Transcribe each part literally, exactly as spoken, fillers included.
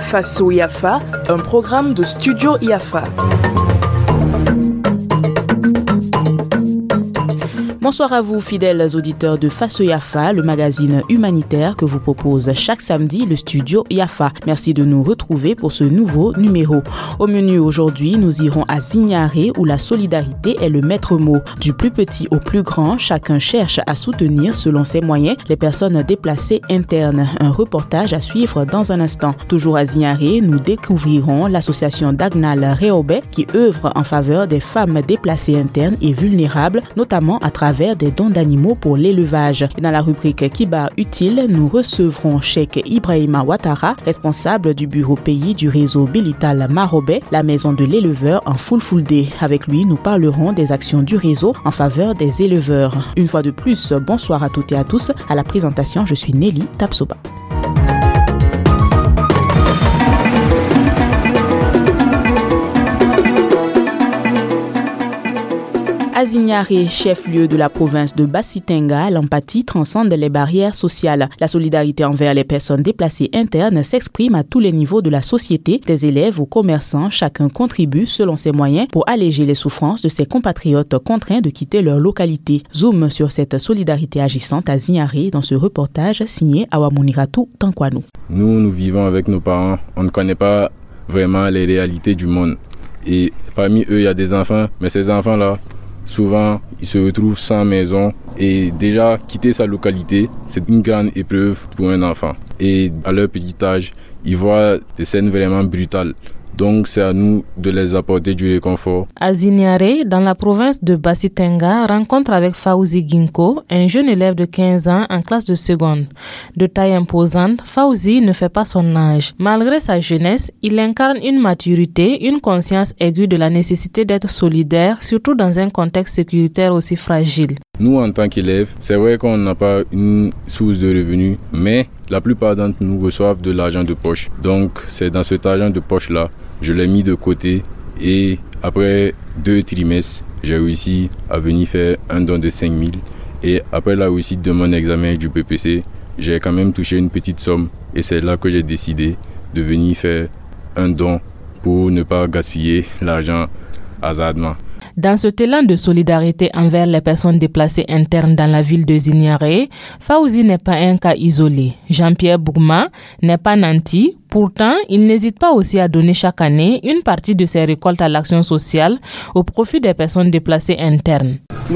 Faso Yafa, un programme de Studio Yafa. Bonsoir à vous, fidèles auditeurs de Faso Yafa, le magazine humanitaire que vous propose chaque samedi le studio Yafa. Merci de nous retrouver pour ce nouveau numéro. Au menu aujourd'hui, nous irons à Zignaré où la solidarité est le maître mot. Du plus petit au plus grand, chacun cherche à soutenir selon ses moyens les personnes déplacées internes. Un reportage à suivre dans un instant. Toujours à Zignaré, nous découvrirons l'association Dagnal Réobé qui œuvre en faveur des femmes déplacées internes et vulnérables, notamment à travers des dons d'animaux pour l'élevage. Et dans la rubrique Kiba Utile, nous recevrons Cheikh Ibrahima Ouattara, responsable du bureau pays du réseau Bilital Marobé, la maison de l'éleveur en Fulfulde. Avec lui, nous parlerons des actions du réseau en faveur des éleveurs. Une fois de plus, bonsoir à toutes et à tous. À la présentation, je suis Nelly Tapsoba. À Zignaré, chef-lieu de la province de Bassi-Tenga, l'empathie transcende les barrières sociales. La solidarité envers les personnes déplacées internes s'exprime à tous les niveaux de la société, des élèves aux commerçants. Chacun contribue selon ses moyens pour alléger les souffrances de ses compatriotes contraints de quitter leur localité. Zoom sur cette solidarité agissante à Zignaré dans ce reportage signé Awamuniratu Tankwanou. Nous, nous vivons avec nos parents. On ne connaît pas vraiment les réalités du monde. Et parmi eux, il y a des enfants, mais ces enfants-là, souvent, ils se retrouvent sans maison et déjà quitter sa localité, c'est une grande épreuve pour un enfant. Et à leur petit âge, ils voient des scènes vraiment brutales. Donc, c'est à nous de les apporter du réconfort. À Zignaré, dans la province de Bassi-Tenga, rencontre avec Fauzi Ginko, un jeune élève de quinze ans en classe de seconde. De taille imposante, Fauzi ne fait pas son âge. Malgré sa jeunesse, il incarne une maturité, une conscience aiguë de la nécessité d'être solidaire, surtout dans un contexte sécuritaire aussi fragile. Nous, en tant qu'élèves, c'est vrai qu'on n'a pas une source de revenus, mais la plupart d'entre nous reçoivent de l'argent de poche. Donc, c'est dans cet argent de poche-là, je l'ai mis de côté et après deux trimestres, j'ai réussi à venir faire un don de cinq mille. Et après la réussite de mon examen du B P C, j'ai quand même touché une petite somme et c'est là que j'ai décidé de venir faire un don pour ne pas gaspiller l'argent hasardement. Dans cet élan de solidarité envers les personnes déplacées internes dans la ville de Zignaré, Fauzi n'est pas un cas isolé. Jean-Pierre Bougma n'est pas nanti. Pourtant, il n'hésite pas aussi à donner chaque année une partie de ses récoltes à l'action sociale au profit des personnes déplacées internes.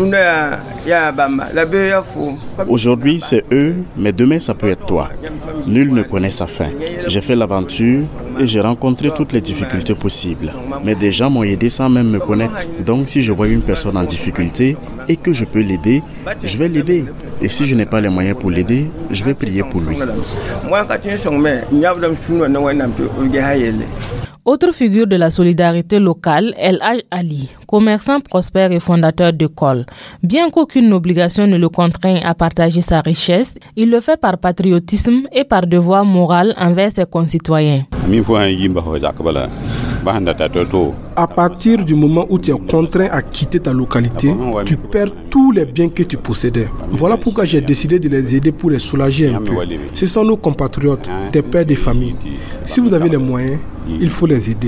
Aujourd'hui, c'est eux, mais demain, ça peut être toi. Nul ne connaît sa fin. J'ai fait l'aventure et j'ai rencontré toutes les difficultés possibles. Mais des gens m'ont aidé sans même me connaître. Donc, si je vois une personne en difficulté et que je peux l'aider, je vais l'aider. Et si je n'ai pas les moyens pour l'aider, je vais prier pour lui. Autre figure de la solidarité locale, El Hadj Ali, commerçant prospère et fondateur de Col. Bien qu'aucune obligation ne le contraigne à partager sa richesse, il le fait par patriotisme et par devoir moral envers ses concitoyens. À partir du moment où tu es contraint à quitter ta localité, tu perds tous les biens que tu possédais. Voilà pourquoi j'ai décidé de les aider pour les soulager un peu. Ce sont nos compatriotes, des pères de famille. Si vous avez les moyens, il faut les aider.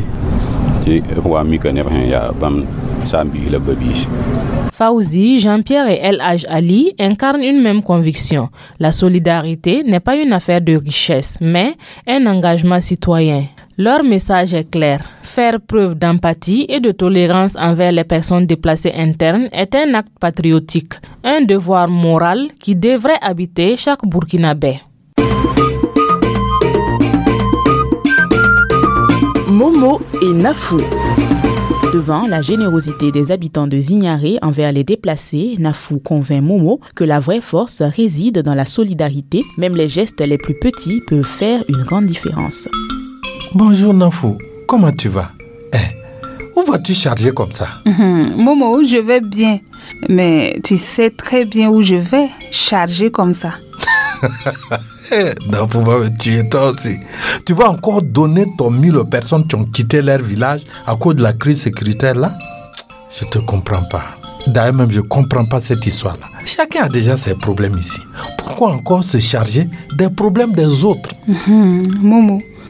Fauzi, Jean-Pierre et El Hadj Ali incarnent une même conviction. La solidarité n'est pas une affaire de richesse, mais un engagement citoyen. Leur message est clair. Faire preuve d'empathie et de tolérance envers les personnes déplacées internes est un acte patriotique, un devoir moral qui devrait habiter chaque Burkinabé. Momo et Nafou. Devant la générosité des habitants de Zignaré envers les déplacés, Nafou convainc Momo que la vraie force réside dans la solidarité. Même les gestes les plus petits peuvent faire une grande différence. Bonjour Nafou, comment tu vas? Eh, où vas-tu charger comme ça? Mmh, Momo, je vais bien. Mais tu sais très bien où je vais charger comme ça. Eh, Nafou va me tuer toi aussi. Tu vas encore donner ton mille aux personnes qui ont quitté leur village à cause de la crise sécuritaire là? Je te comprends pas. D'ailleurs même je comprends pas cette histoire-là. Chacun a déjà ses problèmes ici. Pourquoi encore se charger des problèmes des autres? Mmh, Momo,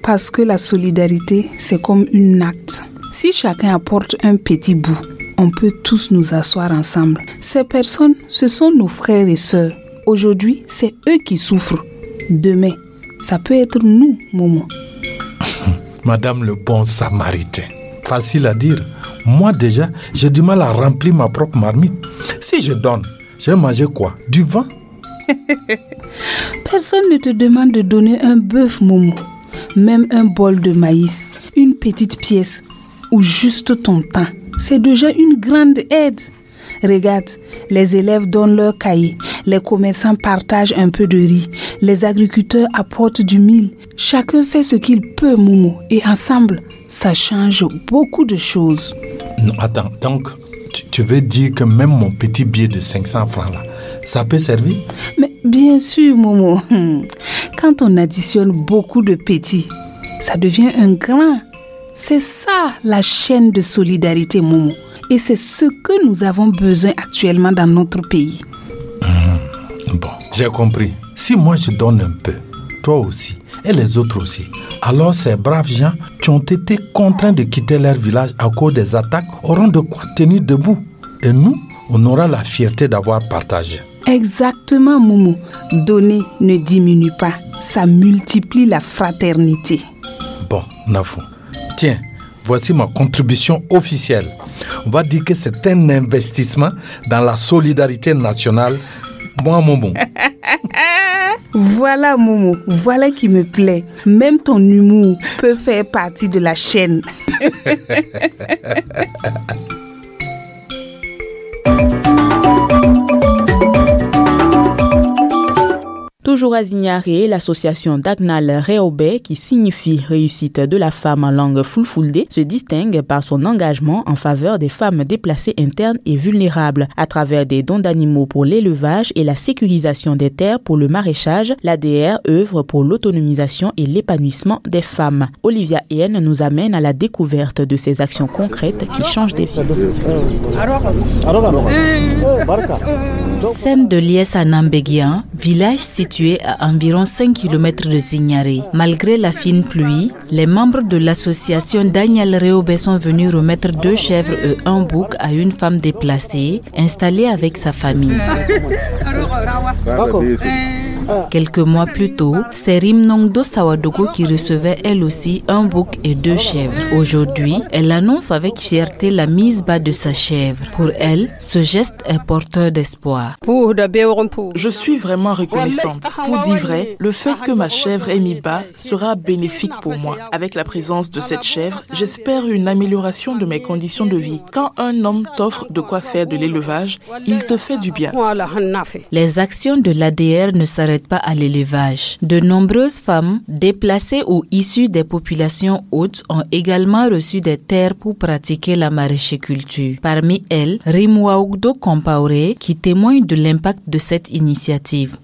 Parce que la solidarité, c'est comme une acte. Si chacun apporte un petit bout, on peut tous nous asseoir ensemble. Ces personnes, ce sont nos frères et sœurs. Aujourd'hui, c'est eux qui souffrent. Demain, ça peut être nous, Momo. Madame le bon samaritain. Facile à dire. Moi déjà, j'ai du mal à remplir ma propre marmite. Si je donne, je vais manger quoi? Du vin? Personne ne te demande de donner un bœuf, Momo. Même un bol de maïs, une petite pièce ou juste ton temps. C'est déjà une grande aide. Regarde, les élèves donnent leurs cahiers, les commerçants partagent un peu de riz, les agriculteurs apportent du mil. Chacun fait ce qu'il peut, Momo, et ensemble, ça change beaucoup de choses. Non, attends, donc tu, tu veux dire que même mon petit billet de cinq cents francs là, ça peut servir? Mais bien sûr, Momo. Quand on additionne beaucoup de petits, ça devient un grand. C'est ça la chaîne de solidarité, Momo. Et c'est ce que nous avons besoin actuellement dans notre pays. Mmh, bon, j'ai compris. Si moi je donne un peu, toi aussi, et les autres aussi, alors ces braves gens qui ont été contraints de quitter leur village à cause des attaques auront de quoi tenir debout. Et nous, on aura la fierté d'avoir partagé. Exactement, Momo. Donner ne diminue pas. Ça multiplie la fraternité. Bon, Nafou, tiens, voici ma contribution officielle. On va dire que c'est un investissement dans la solidarité nationale. Moi, Momo. Voilà, Momo. Voilà qui me plaît. Même ton humour peut faire partie de la chaîne. Toujours à Zignaré, l'association Dagnal Réobé, qui signifie réussite de la femme en langue fulfulde, se distingue par son engagement en faveur des femmes déplacées internes et vulnérables. À travers des dons d'animaux pour l'élevage et la sécurisation des terres pour le maraîchage, l'A D R œuvre pour l'autonomisation et l'épanouissement des femmes. Olivia Hien nous amène à la découverte de ces actions concrètes qui changent des vies. Scène de Lies à Nambeguian, village situé à environ cinq kilomètres de Zignaré. Malgré la fine pluie, les membres de l'association Daniel Réobé sont venus remettre deux chèvres et un bouc à une femme déplacée, installée avec sa famille. Quelques mois plus tôt, c'est Rimnongdo Sawadogo qui recevait elle aussi un bouc et deux chèvres. Aujourd'hui, elle annonce avec fierté la mise bas de sa chèvre. Pour elle, ce geste est porteur d'espoir. Je suis vraiment reconnaissante. Pour dire vrai, le fait que ma chèvre ait mis bas sera bénéfique pour moi. Avec la présence de cette chèvre, j'espère une amélioration de mes conditions de vie. Quand un homme t'offre de quoi faire de l'élevage, il te fait du bien. Les actions de l'A D R ne s'arrêtent pas à l'élevage. De nombreuses femmes, déplacées ou issues des populations hautes, ont également reçu des terres pour pratiquer la maraîchiculture. Parmi elles, Rimwaugdo Compaoré, qui témoigne de l'impact de cette initiative.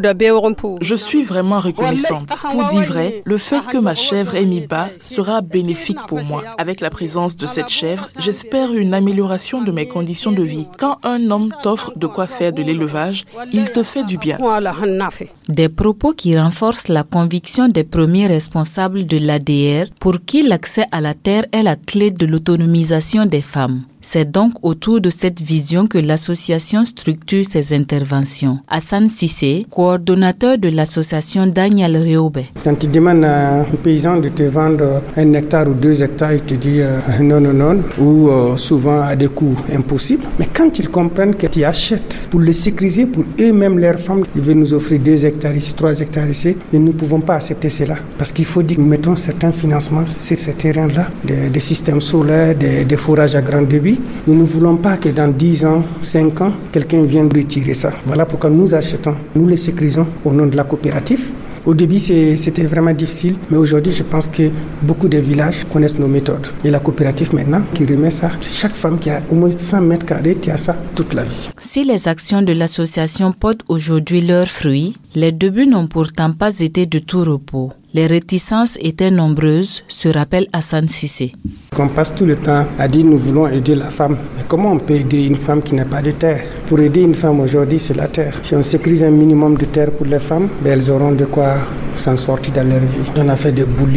Je suis vraiment reconnaissante. Pour dire vrai, le fait que ma chèvre ait mis bas sera bénéfique pour moi. Avec la présence de cette chèvre, j'espère une amélioration de mes conditions de vie. Quand un homme t'offre de quoi faire de l'élevage, il te fait du bien. Des propos qui renforcent la conviction des premiers responsables de l'A D R pour qui l'accès à la terre est la clé de l'autonomisation des femmes. C'est donc autour de cette vision que l'association structure ses interventions. Hassan Sissé, coordonnateur de l'association Daniel Réobé. Quand tu demandes à un paysan de te vendre un hectare ou deux hectares, il te dit euh, non, non, non, ou euh, souvent à des coûts impossibles. Mais quand ils comprennent que tu achètes pour le sécuriser, pour eux-mêmes, leurs femmes, ils veulent nous offrir deux hectares ici, trois hectares ici, mais nous ne pouvons pas accepter cela. Parce qu'il faut dire que nous mettons certains financements sur ces terrains-là, des, des systèmes solaires, des, des forages à grand débit. Nous ne voulons pas que dans dix ans, cinq ans, quelqu'un vienne retirer ça. Voilà pourquoi nous achetons, nous les sécurisons au nom de la coopérative. Au début, c'est, c'était vraiment difficile, mais aujourd'hui, je pense que beaucoup de villages connaissent nos méthodes. Et la coopérative maintenant qui remet ça, chaque femme qui a au moins cent mètres carrés, qui a ça toute la vie. Si les actions de l'association portent aujourd'hui leurs fruits, les débuts n'ont pourtant pas été de tout repos. Les réticences étaient nombreuses, se rappelle Hassan Sissé. On passe tout le temps à dire nous voulons aider la femme. Mais comment on peut aider une femme qui n'a pas de terre? Pour aider une femme aujourd'hui, c'est la terre. Si on sécurise un minimum de terre pour les femmes, ben elles auront de quoi s'en sortir dans leur vie. On a fait des boulus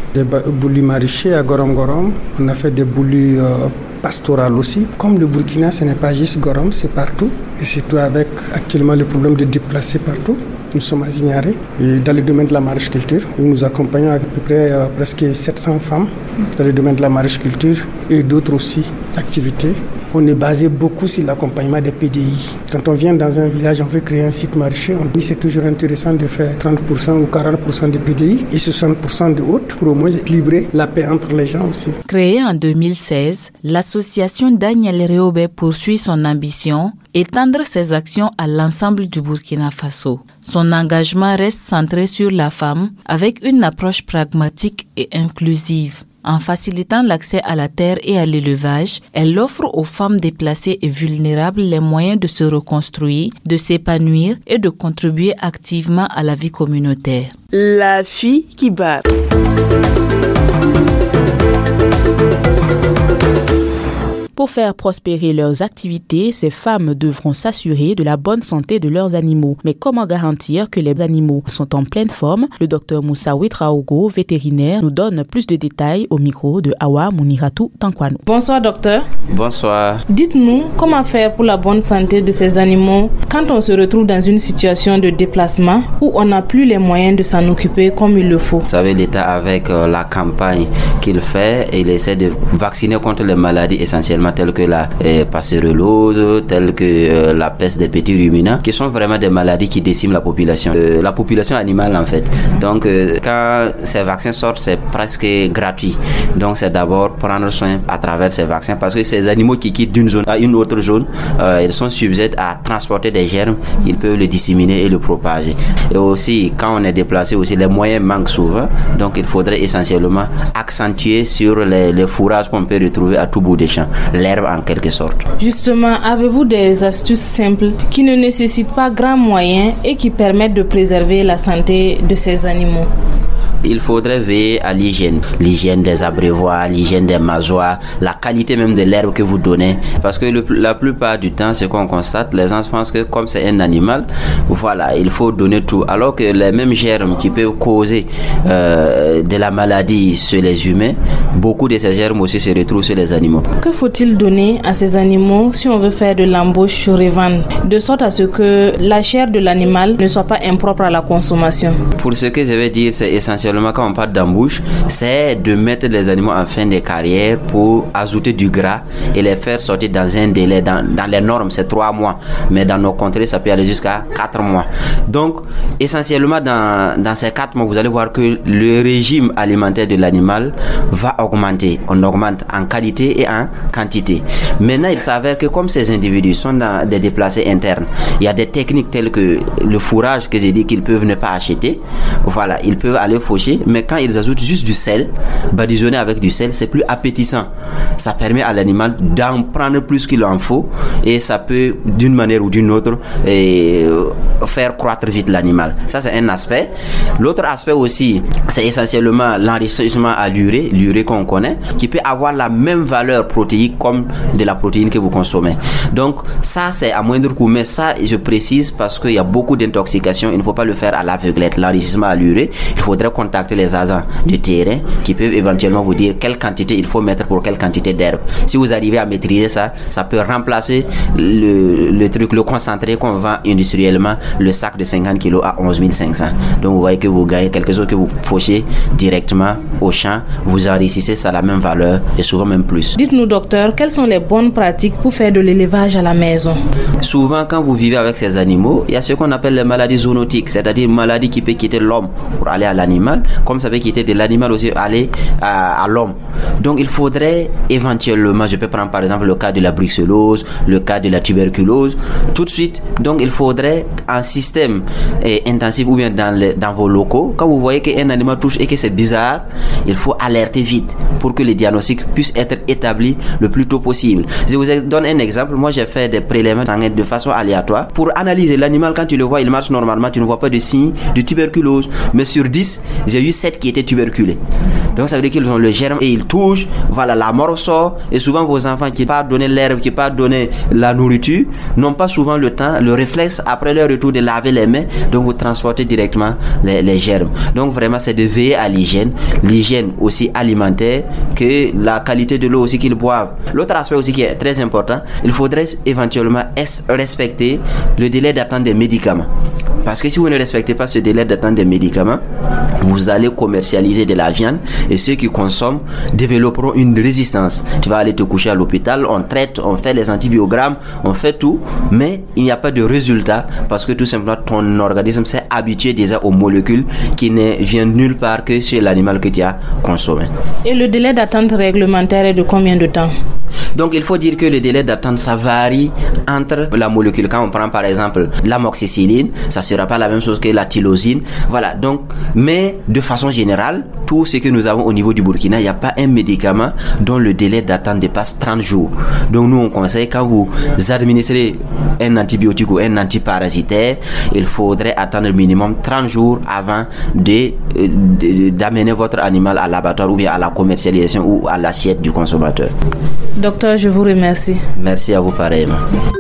des boulis maraîchers à Gorom Gorom. On a fait des boulis euh, pastorales aussi. Comme le Burkina, ce n'est pas juste Gorom, c'est partout. Et surtout avec actuellement le problème de déplacer partout. Nous sommes à Zignaré, dans le domaine de la maraîchculture, où nous accompagnons à peu près euh, presque sept cents femmes dans le domaine de la maraîchculture et d'autres aussi activités. On est basé beaucoup sur l'accompagnement des P D I. Quand on vient dans un village, on veut créer un site maraîcher, on dit que c'est toujours intéressant de faire trente pour cent ou quarante pour cent de P D I et soixante pour cent de autres pour au moins équilibrer la paix entre les gens aussi. Créée en deux mille seize, l'association Daniel Réobé poursuit son ambition, étendre ses actions à l'ensemble du Burkina Faso. Son engagement reste centré sur la femme avec une approche pragmatique et inclusive. En facilitant l'accès à la terre et à l'élevage, elle offre aux femmes déplacées et vulnérables les moyens de se reconstruire, de s'épanouir et de contribuer activement à la vie communautaire. La fille qui barre. Pour faire prospérer leurs activités, ces femmes devront s'assurer de la bonne santé de leurs animaux. Mais comment garantir que les animaux sont en pleine forme? Le docteur Moussa Ouetraogo, vétérinaire, nous donne plus de détails au micro de Awa Mouniratou Tankwanou. Bonsoir docteur. Bonsoir. Dites-nous comment faire pour la bonne santé de ces animaux quand on se retrouve dans une situation de déplacement où on n'a plus les moyens de s'en occuper comme il le faut. Vous savez, l'État avec euh, la campagne qu'il fait, il essaie de vacciner contre les maladies essentiellement telles que la euh, passerellose, telles que euh, la peste des petits ruminants, qui sont vraiment des maladies qui déciment la population, euh, la population animale en fait. Donc euh, quand ces vaccins sortent, c'est presque gratuit. Donc c'est d'abord prendre soin à travers ces vaccins, parce que ces animaux qui quittent d'une zone à une autre zone, euh, ils sont sujets à transporter des germes, ils peuvent le disséminer et le propager. Et aussi quand on est déplacé aussi, les moyens manquent souvent, donc il faudrait essentiellement accentuer sur les, les fourrages qu'on peut retrouver à tout bout des champs, l'herbe en quelque sorte. Justement, avez-vous des astuces simples qui ne nécessitent pas grands moyens et qui permettent de préserver la santé de ces animaux? Il faudrait veiller à l'hygiène, l'hygiène des abreuvoirs, l'hygiène des masoirs, la qualité même de l'herbe que vous donnez. Parce que le, la plupart du temps, ce qu'on constate, les gens pensent que comme c'est un animal, voilà, il faut donner tout. Alors que les mêmes germes qui peuvent causer euh, de la maladie sur les humains, beaucoup de ces germes aussi se retrouvent sur les animaux. Que faut-il donner à ces animaux si on veut faire de l'embauche revente, de sorte à ce que la chair de l'animal ne soit pas impropre à la consommation? Pour ce que je vais dire, c'est essentiel. Quand on parle d'embauche, c'est de mettre les animaux en fin de carrière pour ajouter du gras et les faire sortir dans un délai. Dans, dans les normes, c'est trois mois. Mais dans nos contrées, ça peut aller jusqu'à quatre mois. Donc, essentiellement, dans, dans ces quatre mois, vous allez voir que le régime alimentaire de l'animal va augmenter. On augmente en qualité et en quantité. Maintenant, il s'avère que comme ces individus sont dans des déplacés internes, il y a des techniques telles que le fourrage que j'ai dit qu'ils peuvent ne pas acheter. Voilà, ils peuvent aller faucher. Mais quand ils ajoutent juste du sel, badigeonné avec du sel, c'est plus appétissant. Ça permet à l'animal d'en prendre plus qu'il en faut et ça peut, d'une manière ou d'une autre, et, euh, faire croître vite l'animal. Ça, c'est un aspect. L'autre aspect aussi, c'est essentiellement l'enrichissement à l'urée, l'urée qu'on connaît, qui peut avoir la même valeur protéique comme de la protéine que vous consommez. Donc, ça, c'est à moindre coût. Mais ça, je précise parce qu'il y a beaucoup d'intoxication. Il ne faut pas le faire à l'aveuglette. L'enrichissement à l'urée, il faudrait contacter les agents du terrain qui peuvent éventuellement vous dire quelle quantité il faut mettre pour quelle quantité d'herbe. Si vous arrivez à maîtriser ça, ça peut remplacer le, le truc, le concentré qu'on vend industriellement, le sac de cinquante kilos à onze mille cinq cents. Donc vous voyez que vous gagnez quelque chose que vous fauchez directement au champ, vous enrichissez ça à la même valeur et souvent même plus. Dites-nous docteur, quelles sont les bonnes pratiques pour faire de l'élevage à la maison? Souvent quand vous vivez avec ces animaux, il y a ce qu'on appelle les maladies zoonotiques, c'est-à-dire une maladie qui peut quitter l'homme pour aller à l'animal, comme ça peut quitter de l'animal aussi aller à, à l'homme. Donc il faudrait éventuellement, je peux prendre par exemple le cas de la brucellose, le cas de la tuberculose, tout de suite. Donc il faudrait un système eh, intensif ou bien dans, les, dans vos locaux, quand vous voyez qu'un animal touche et que c'est bizarre, il faut alerter vite pour que le diagnostic puisse être établi le plus tôt possible. Je vous donne un exemple. Moi j'ai fait des prélèvements sanguins de façon aléatoire pour analyser l'animal. Quand tu le vois, il marche normalement, tu ne vois pas de signes de tuberculose, mais sur dix, j'ai eu sept qui étaient tuberculés. Donc ça veut dire qu'ils ont le germe et ils touchent, voilà, la mort sort. Et souvent vos enfants qui partent donner l'herbe, qui partent donner la nourriture, n'ont pas souvent le temps, le réflexe après leur retour surtout de laver les mains, donc vous transportez directement les, les germes. Donc vraiment c'est de veiller à l'hygiène, l'hygiène aussi alimentaire, que la qualité de l'eau aussi qu'ils boivent. L'autre aspect aussi qui est très important, il faudrait éventuellement respecter le délai d'attente des médicaments. Parce que si vous ne respectez pas ce délai d'attente des médicaments, vous allez commercialiser de la viande et ceux qui consomment développeront une résistance. Tu vas aller te coucher à l'hôpital, on traite, on fait les antibiogrammes, on fait tout, mais il n'y a pas de résultat parce que tout simplement ton organisme s'est habitué déjà aux molécules qui ne viennent nulle part que sur l'animal que tu as consommé. Et le délai d'attente réglementaire est de combien de temps? Donc il faut dire que le délai d'attente ça varie entre la molécule. Quand on prend par exemple l'amoxicilline, ça sera pas la même chose que la tyrosine. Voilà, donc, mais de façon générale, tout ce que nous avons au niveau du Burkina, il n'y a pas un médicament dont le délai d'attente dépasse trente jours. Donc nous on conseille quand vous administrez un antibiotique ou un antiparasitaire, il faudrait attendre minimum trente jours avant de, de, d'amener votre animal à l'abattoir ou bien à la commercialisation ou à l'assiette du consommateur. Docteur, je vous remercie. Merci à vous pareillement.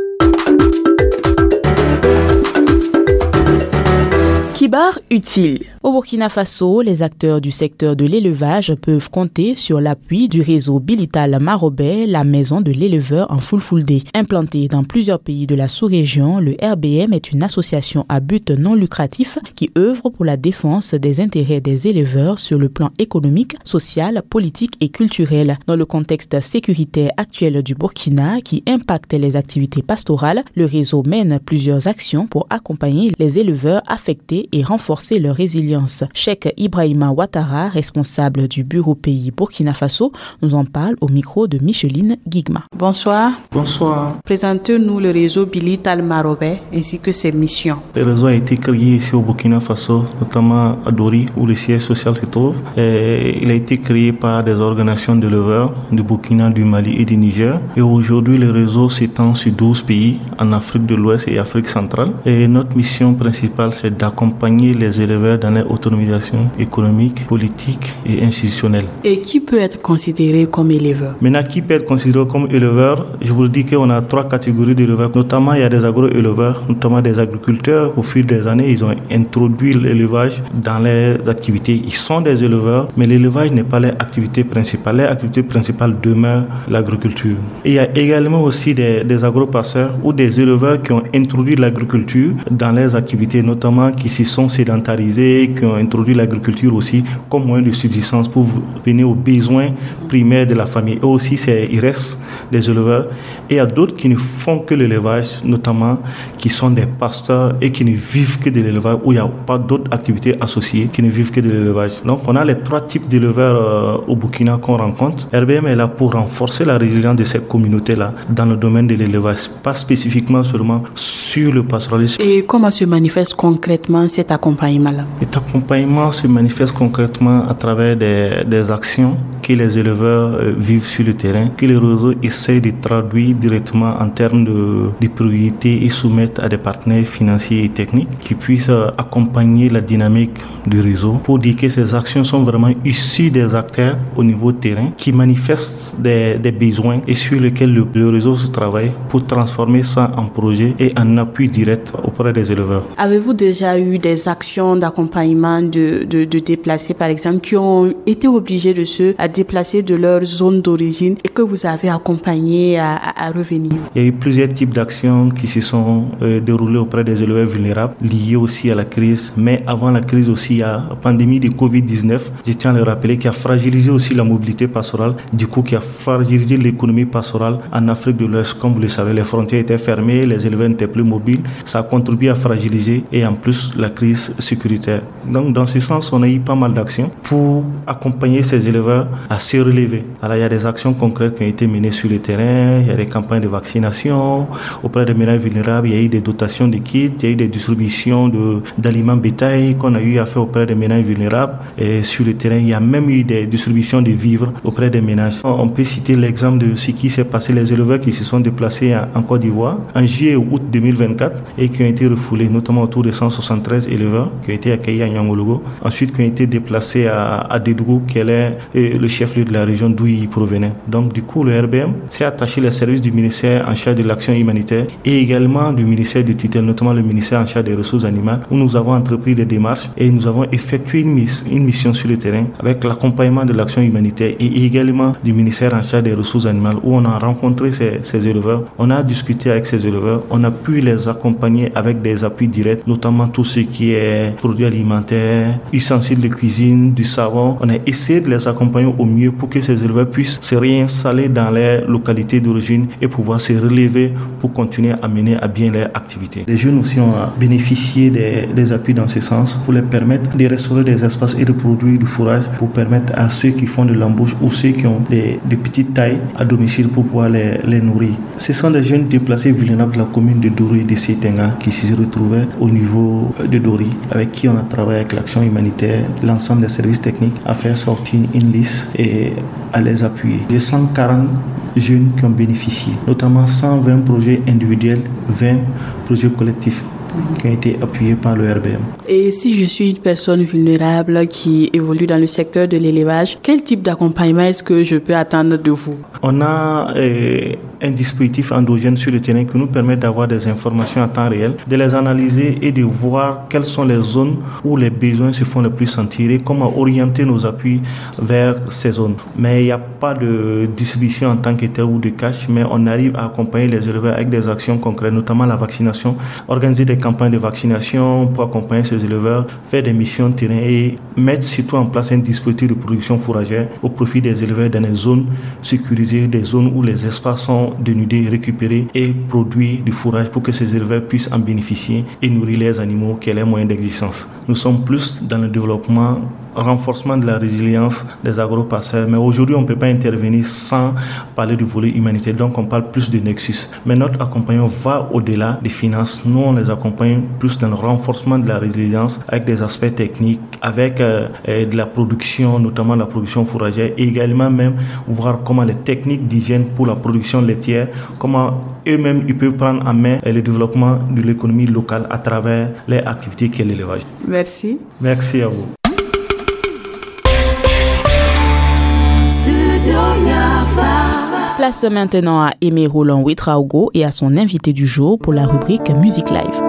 Kibar utile. Au Burkina Faso, les acteurs du secteur de l'élevage peuvent compter sur l'appui du réseau Bilital Marobé, la maison de l'éleveur en Fulfulde. Implantée dans plusieurs pays de la sous-région, le R B M est une association à but non lucratif qui œuvre pour la défense des intérêts des éleveurs sur le plan économique, social, politique et culturel. Dans le contexte sécuritaire actuel du Burkina qui impacte les activités pastorales, le réseau mène plusieurs actions pour accompagner les éleveurs affectés et renforcer leur résilience. Cheikh Ibrahima Ouattara, responsable du bureau pays Burkina Faso, nous en parle au micro de Micheline Guigma. Bonsoir. Bonsoir. Présentez-nous le réseau Bilital Marobé ainsi que ses missions. Le réseau a été créé ici au Burkina Faso, notamment à Dori, où le siège social se trouve. Et il a été créé par des organisations d'éleveurs du Burkina, du Mali et du Niger. Et aujourd'hui, le réseau s'étend sur douze pays en Afrique de l'Ouest et Afrique centrale. Et notre mission principale, c'est d'accompagner les éleveurs dans leur autonomisation économique, politique et institutionnelle. Et qui peut être considéré comme éleveur? Maintenant, qui peut être considéré comme éleveur? Je vous dis qu'on a trois catégories d'éleveurs. Notamment, il y a des agro-éleveurs, notamment des agriculteurs. Au fil des années, ils ont introduit l'élevage dans leurs activités. Ils sont des éleveurs, mais l'élevage n'est pas leur activité principale. Leur activité principale demeure l'agriculture. Et il y a également aussi des, des agro-passeurs ou des éleveurs qui ont introduit l'agriculture dans leurs activités, notamment qui s'y sont sédentarisés, qui ont introduit l'agriculture aussi comme moyen de subsistance pour venir aux besoins primaires de la famille. Et aussi, c'est, il reste des éleveurs. Et il y a d'autres qui ne font que l'élevage, notamment qui sont des pasteurs et qui ne vivent que de l'élevage, où il n'y a pas d'autres activités associées, qui ne vivent que de l'élevage. Donc, on a les trois types d'éleveurs euh, au Burkina qu'on rencontre. R B M est là pour renforcer la résilience de cette communauté-là dans le domaine de l'élevage, pas spécifiquement seulement sur le pastoralisme. Et comment se manifeste concrètement cet accompagnement-là? Cet accompagnement se manifeste concrètement à travers des, des actions que les éleveurs euh, vivent sur le terrain, que le réseau essaie de traduire directement en termes de, de priorités et soumettre à des partenaires financiers et techniques qui puissent euh, accompagner la dynamique du réseau pour dire que ces actions sont vraiment issues des acteurs au niveau terrain qui manifestent des, des besoins et sur lesquels le, le réseau se travaille pour transformer ça en projet et en appui direct auprès des éleveurs. Avez-vous déjà eu des actions d'accompagnement de, de, de déplacés, par exemple, qui ont été obligés de se déplacer de leur zone d'origine et que vous avez accompagné à, à, à revenir? Il y a eu plusieurs types d'actions qui se sont euh, déroulées auprès des éleveurs vulnérables, liées aussi à la crise. Mais avant la crise aussi, il y a la pandémie de covid dix-neuf, je tiens à le rappeler, qui a fragilisé aussi la mobilité pastorale, du coup qui a fragilisé l'économie pastorale en Afrique de l'Ouest. Comme vous le savez, les frontières étaient fermées, les éleveurs n'étaient plus mobiles. Ça a contribué à fragiliser et en plus la crise sécuritaire. Donc dans ce sens, on a eu pas mal d'actions pour accompagner ces éleveurs à se relever. Alors il y a des actions concrètes qui ont été menées sur le terrain, il y a des campagnes de vaccination auprès des ménages vulnérables, il y a eu des dotations de kits, il y a eu des distributions de, d'aliments bétail qu'on a eu à faire auprès des ménages vulnérables. Et sur le terrain, il y a même eu des distributions de vivres auprès des ménages. On peut citer l'exemple de ce qui s'est passé, les éleveurs qui se sont déplacés en Côte d'Ivoire en juillet ou août deux mille vingt-quatre et qui ont été refoulés, notamment autour de cent soixante-treize éleveurs qui ont été accueillis à Nyangologo, ensuite qui ont été déplacés à, à Dédougou, qui est le chef-lieu de la région d'où il provenait. Donc du coup, le R B M s'est attaché les services du ministère en charge de l'action humanitaire et également du ministère de tutelle, notamment le ministère en charge des ressources animales, où nous avons entrepris des démarches et nous avons effectué une, miss- une mission sur le terrain avec l'accompagnement de l'action humanitaire et également du ministère en charge des ressources animales, où on a rencontré ces, ces éleveurs, on a discuté avec ces éleveurs, on a pu les accompagner avec des appuis directs, notamment tout ce qui est produits alimentaires, ustensiles de cuisine, du savon. On a essayé de les accompagner au mieux pour que ces éleveurs puissent se réinstaller dans les localités d'origine et pouvoir se relever pour continuer à mener à bien leur activité. Les jeunes aussi ont bénéficié des, des appuis dans ce sens pour les permettre de restaurer des espaces et de produire du fourrage pour permettre à ceux qui font de l'embauche ou ceux qui ont des, des petites tailles à domicile pour pouvoir les, les nourrir. Ce sont des jeunes déplacés vulnérables de la commune de Dori et de Sétenga qui se retrouvaient au niveau de Dori, avec qui on a travaillé avec l'action humanitaire, l'ensemble des services techniques, à faire sortir une liste et à les appuyer. J'ai cent quarante jeunes qui ont bénéficié, notamment cent vingt projets individuels, vingt projets collectifs qui ont été appuyés par le R B M. Et si je suis une personne vulnérable qui évolue dans le secteur de l'élevage, quel type d'accompagnement est-ce que je peux attendre de vous? On a euh, un dispositif endogène sur le terrain qui nous permet d'avoir des informations en temps réel, de les analyser et de voir quelles sont les zones où les besoins se font le plus sentir et comment orienter nos appuis vers ces zones. Mais il n'y a pas de distribution en tant que tel ou de cash, mais on arrive à accompagner les éleveurs avec des actions concrètes, notamment la vaccination, organiser des campagnes de vaccination pour accompagner ces éleveurs, faire des missions de terrain et mettre surtout en place un dispositif de production fourragère au profit des éleveurs dans les zones sécurisées, des zones où les espaces sont dénudés, récupérés et produire du fourrage pour que ces éleveurs puissent en bénéficier et nourrir les animaux qui ont les moyens d'existence. Nous sommes plus dans le développement, renforcement de la résilience des agro-passeurs, mais aujourd'hui on ne peut pas intervenir sans parler du volet humanitaire, donc on parle plus de nexus. Mais notre accompagnement va au-delà des finances. Nous on les accompagne plus dans le renforcement de la résilience avec des aspects techniques, avec euh, de la production, notamment la production fourragère, et également même voir comment les techniques d'hygiène pour la production laitière, comment eux-mêmes ils peuvent prendre en main le développement de l'économie locale à travers les activités qu'est l'élevage. Merci. Merci à vous. Place maintenant à Aimé Roland Ouetraogo et à son invité du jour pour la rubrique Music Live.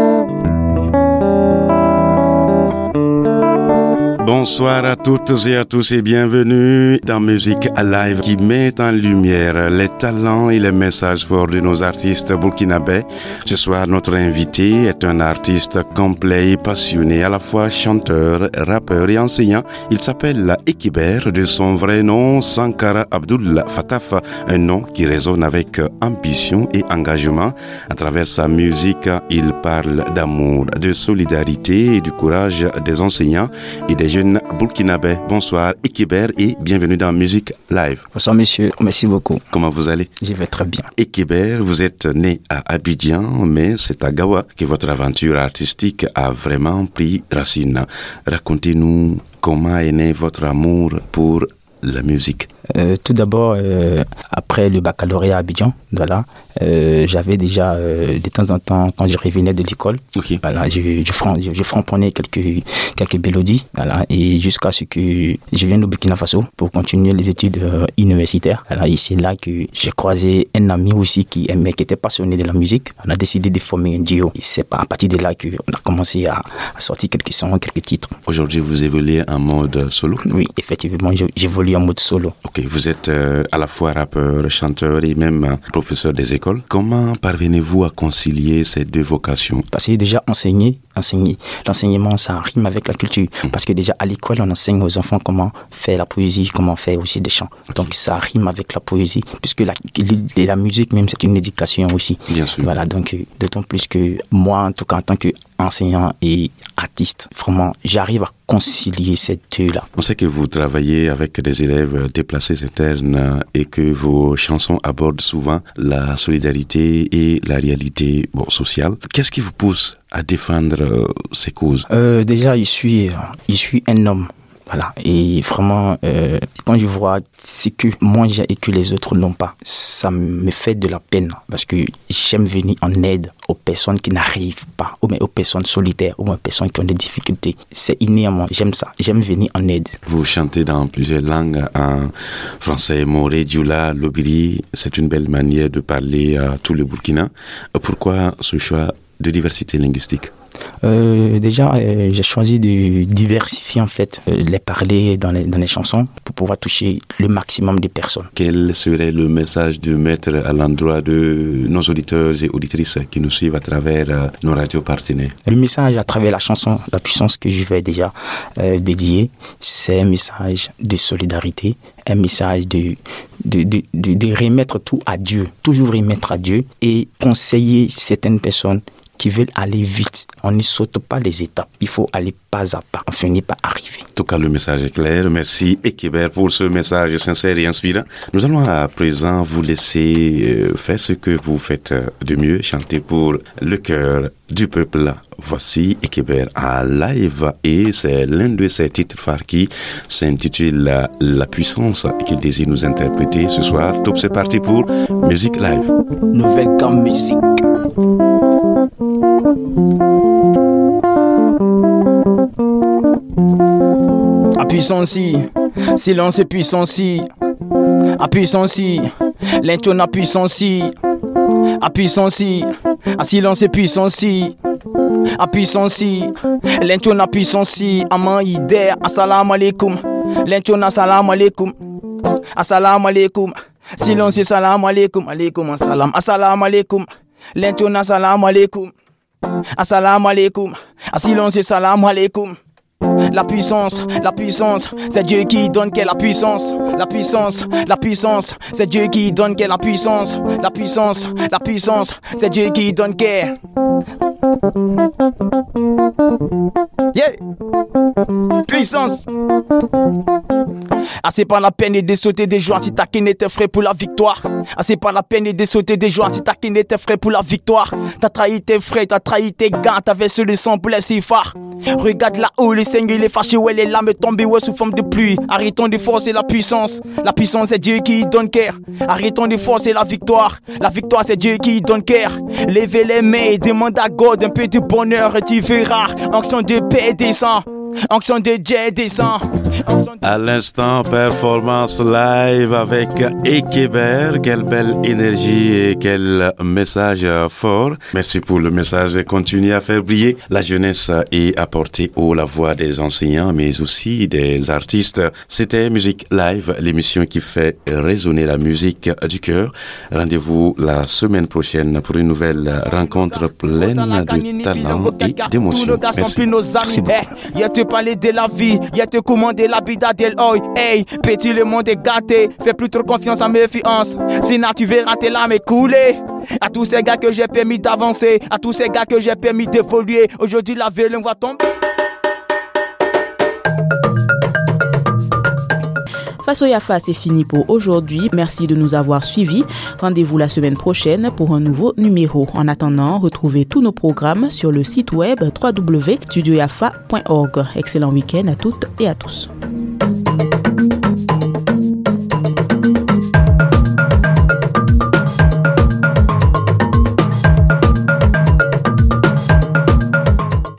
Bonsoir à toutes et à tous et bienvenue dans Musique Live qui met en lumière les talents et les messages forts de nos artistes burkinabés. Ce soir, notre invité est un artiste complet et passionné, à la fois chanteur, rappeur et enseignant. Il s'appelle Ekiber, de son vrai nom Sankara Abdul Fataf, un nom qui résonne avec ambition et engagement. À travers sa musique, il parle d'amour, de solidarité et du courage des enseignants et des jeunes burkinabés. Bonsoir Ekiber et bienvenue dans Musique Live. Bonsoir monsieur, merci beaucoup. Comment vous allez? Je vais très bien. Ekiber, vous êtes né à Abidjan, mais c'est à Gawa que votre aventure artistique a vraiment pris racine. Racontez-nous comment est né votre amour pour la musique. Euh, tout d'abord, euh, après le baccalauréat à Abidjan, voilà, euh, j'avais déjà euh, de temps en temps, quand je revenais de l'école, okay. voilà, je, je, je, je framponnais quelques, quelques mélodies, voilà, et jusqu'à ce que je vienne au Burkina Faso pour continuer les études euh, universitaires. Voilà, et c'est là que j'ai croisé un ami aussi qui aimait, qui était passionné de la musique. On a décidé de former un duo. Et c'est à partir de là qu'on a commencé à, à sortir quelques sons, quelques titres. Aujourd'hui, vous évoluez en mode solo? Oui, effectivement, j'évolue en mode solo. Ok, vous êtes euh, à la fois rappeur, chanteur et même euh, professeur des écoles. Comment parvenez-vous à concilier ces deux vocations? Parce que déjà enseigner, enseigner, l'enseignement ça rime avec la culture. Mmh. Parce que déjà à l'école on enseigne aux enfants comment faire la poésie, comment faire aussi des chants. Okay. Donc ça rime avec la poésie, puisque la, la musique même c'est une éducation aussi. Bien sûr. Voilà, donc d'autant plus que moi en tout cas en tant qu'enseignant et artiste, vraiment j'arrive à concilier ces deux-là. On sait que vous travaillez avec des élèves déplacés internes et que vos chansons abordent souvent la solidarité et la réalité bon, sociale. Qu'est-ce qui vous pousse à défendre euh, ces causes? euh, Déjà, je suis, je suis un homme Voilà. Et vraiment, euh, quand je vois ce que moi j'ai et que les autres n'ont pas, ça me fait de la peine parce que j'aime venir en aide aux personnes qui n'arrivent pas, ou aux personnes solitaires, ou aux personnes qui ont des difficultés. C'est inné à moi. J'aime ça. J'aime venir en aide. Vous chantez dans plusieurs langues, en français, Moré, Dioula, Lobiri. C'est une belle manière de parler à tout le Burkina. Pourquoi ce choix de diversité linguistique? Euh, déjà, euh, j'ai choisi de diversifier en fait euh, les parler dans les, dans les chansons pour pouvoir toucher le maximum de personnes. Quel serait le message de mettre à l'endroit de nos auditeurs et auditrices qui nous suivent à travers euh, nos radios partenaires? Le message à travers la chanson, la puissance que je vais déjà euh, dédier, c'est un message de solidarité, un message de, de, de, de, de remettre tout à Dieu, toujours remettre à Dieu et conseiller certaines personnes qui veulent aller vite. On ne saute pas les étapes. Il faut aller pas à pas. On finit par arriver. En tout cas, le message est clair. Merci Ekebert pour ce message sincère et inspirant. Nous allons à présent vous laisser faire ce que vous faites de mieux, chanter pour le cœur du peuple. Voici Ekebert en live et c'est l'un de ses titres phares qui s'intitule La puissance qu'il désire nous interpréter ce soir. Top, c'est parti pour Musique Live. Nouvelle gamme musique. A puissance, silence et puissance. A puissance, l'intone a puissance. A puissance, a silence et puissance. A puissance, l'intone a puissance. Aman idea, assalamu alaikum. L'intone assalamu alaikum. Assalamu alaikum. Silence, salam alaikum. Alaikum assalam. Assalamu alaikum. L'intone assalamu alaikum. Assalamu alaikum. A silence, salam alaikum. La puissance, la puissance, c'est Dieu qui donne qu'est la puissance. La puissance, la puissance, c'est Dieu qui donne qu'est la puissance. La puissance, la puissance, c'est Dieu qui donne qu'est. Yeah. Puissance. Ah, c'est pas la peine de sauter des joies si ta kin était frais pour la victoire. Ah, c'est pas la peine de sauter des joies si ta kin était frais pour la victoire. T'as trahi tes frères, t'as trahi tes gants, t'avais sur le sang pour les siffars. Regarde là-haut, le Seigneur il est fâché, ouais, les lames tombent ouais, sous forme de pluie. Arrêtons de forcer la puissance. La puissance c'est Dieu qui donne cœur. Arrêtons de forcer la victoire. La victoire c'est Dieu qui donne cœur. Levez les mains et demande à God un peu de bonheur et tu verras. Onction de paix descend. Onction de Dieu descend. À l'instant, performance live avec Ekebert. Quelle belle énergie et quel message fort. Merci pour le message. Continuez à faire briller la jeunesse et à porter haut la voix des enseignants, mais aussi des artistes. C'était Musique Live, l'émission qui fait résonner la musique du cœur. Rendez-vous la semaine prochaine pour une nouvelle rencontre pleine de talent et d'émotions. Merci. Merci beaucoup. Y'a te parler de la vie, y'a te commander l'habitat del oi. Hey, petit le monde est gâté, fais plus trop confiance à mes fiances. Sinon tu verras tes larmes couler. À tous ces gars que j'ai permis d'avancer, à tous ces gars que j'ai permis d'évoluer. Aujourd'hui la violence va tomber. Faso Yafa, c'est fini pour aujourd'hui. Merci de nous avoir suivis. Rendez-vous la semaine prochaine pour un nouveau numéro. En attendant, retrouvez tous nos programmes sur le site web w w w point studio yafa point org. Excellent week-end à toutes et à tous.